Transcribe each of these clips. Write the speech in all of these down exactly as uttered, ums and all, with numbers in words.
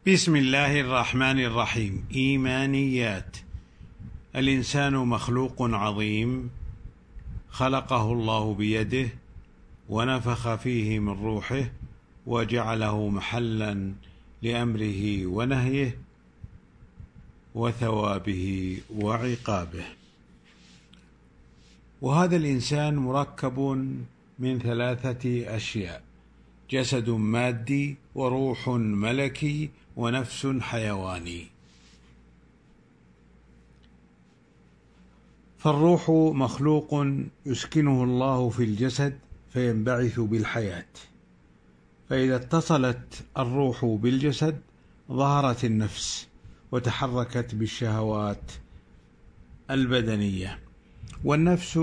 بسم الله الرحمن الرحيم. إيمانيات. الإنسان مخلوق عظيم خلقه الله بيده ونفخ فيه من روحه وجعله محلا لأمره ونهيه وثوابه وعقابه. وهذا الإنسان مركب من ثلاثة أشياء: جسد مادي وروح ملكي ونفس حيواني. فالروح مخلوق يسكنه الله في الجسد فينبعث بالحياة، فإذا اتصلت الروح بالجسد ظهرت النفس وتحركت بالشهوات البدنية، والنفس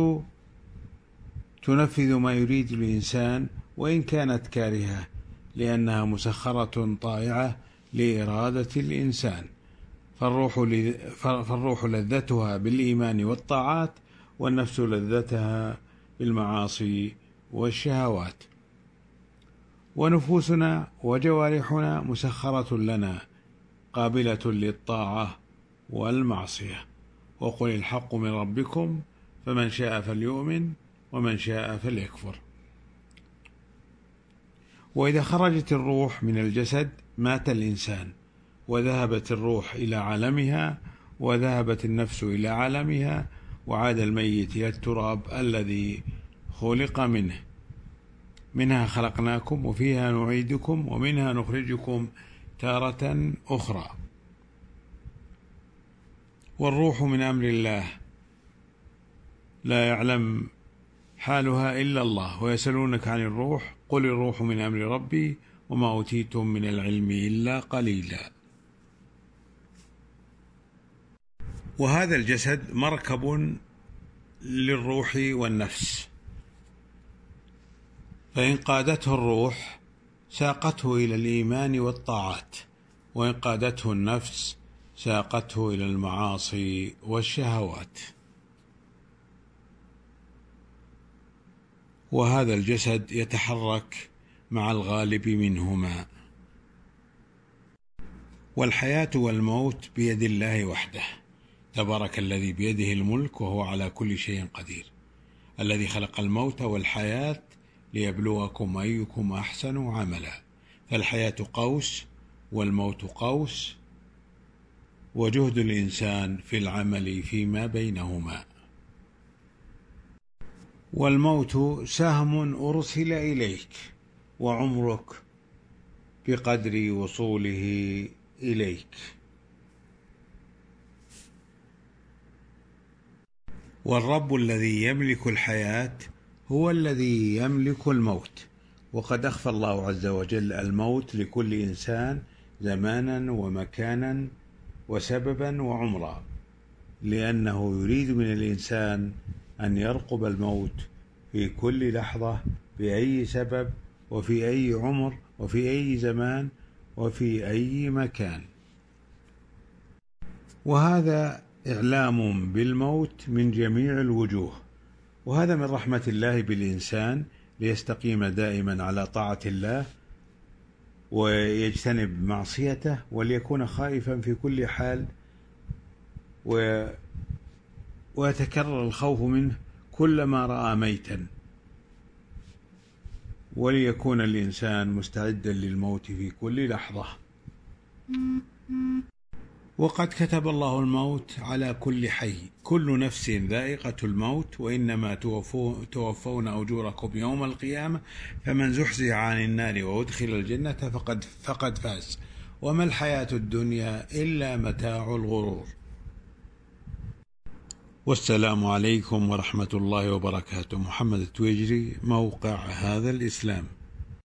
تنفذ ما يريد الإنسان وإن كانت كارهة، لأنها مسخرة طائعة لإرادة الإنسان. فالروح, فالروح لذتها بالإيمان والطاعات، والنفس لذتها بالمعاصي والشهوات. ونفوسنا وجوارحنا مسخرة لنا قابلة للطاعة والمعصية. وقل الحق من ربكم فمن شاء فليؤمن ومن شاء فليكفر. وإذا خرجت الروح من الجسد مات الإنسان، وذهبت الروح إلى عالمها وذهبت النفس إلى عالمها، وعاد الميت إلى التراب الذي خلق منه. منها خلقناكم وفيها نعيدكم ومنها نخرجكم تارة أخرى. والروح من أمر الله لا يعلم حالها إلا الله. ويسألونك عن الروح قل الروح من أمر ربي وما أوتيتم من العلم إلا قليلا. وهذا الجسد مركب للروح والنفس، فإن قادته الروح ساقته إلى الإيمان والطاعات، وإن قادته النفس ساقته إلى المعاصي والشهوات. وهذا الجسد يتحرك مع الغالب منهما. والحياة والموت بيد الله وحده، تبارك الذي بيده الملك وهو على كل شيء قدير، الذي خلق الموت والحياة ليبلوكم أيكم أحسن عملا. فالحياة قوس والموت قوس، وجهد الإنسان في العمل فيما بينهما. والموت سهم أرسل إليك، وعمرك بقدر وصوله إليك. والرب الذي يملك الحياة هو الذي يملك الموت، وقد أخفى الله عز وجل الموت لكل إنسان زمانا ومكانا وسببا وعمرا، لأنه يريد من الإنسان أن يرقب الموت في كل لحظة بأي سبب وفي أي عمر وفي أي زمان وفي أي مكان. وهذا إعلام بالموت من جميع الوجوه، وهذا من رحمة الله بالإنسان ليستقيم دائما على طاعة الله ويجتنب معصيته، وليكون خائفا في كل حال و... ويتكرر الخوف منه كلما رأى ميتا، وليكون الإنسان مستعدا للموت في كل لحظة. وقد كتب الله الموت على كل حي، كل نفس ذائقة الموت، وإنما توفون أجوركم يوم القيامة، فمن زحزح عن النار وأدخل الجنة فقد, فقد فاز، وما الحياة الدنيا إلا متاع الغرور. والسلام عليكم ورحمة الله وبركاته. محمد التويجري، موقع هذا الإسلام.